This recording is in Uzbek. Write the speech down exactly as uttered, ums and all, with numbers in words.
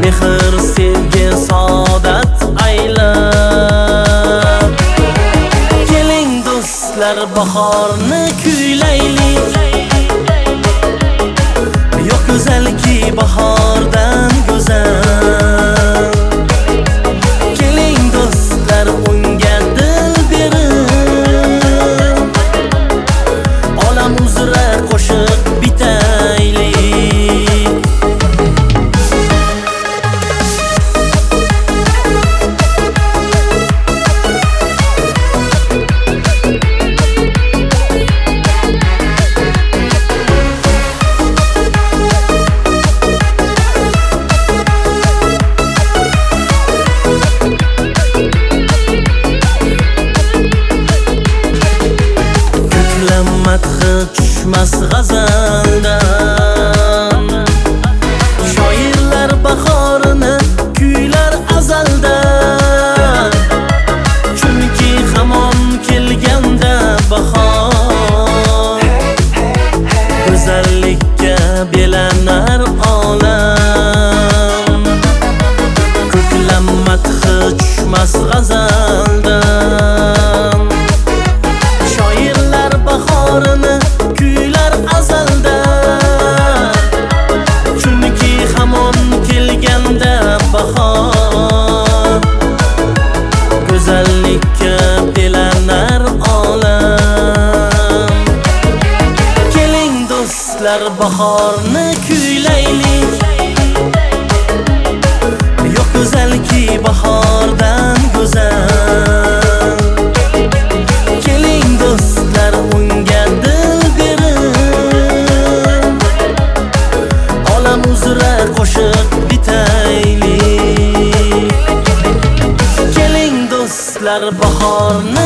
mehr sevgi saodat aylab. Keling do'stlar bahorni kuylaylik. Yo'q go'zalki bahordan go'zal. Keling do'stlar unga dil berib, olam uzra qo'shiq bitaylik. Madhi tushmas g'azaldan, shoirlar bahorini kuylar azaldan. Chunki hamon kelganda bahor, go'zallikka belanar olam. Ko'klam madhi tushmas g'azaldan, bahorini kuylar azaldan. Chunki hamon kelganda bahor, go'zallikka belanar olam. Keling do'stlar bahorni kuylaylik. Yo'q go'zalki bahordan go'zal. Keling do'stlar unga dil berib, olam uzra qo'shiq bitaylik. Keling do'stlar bahorni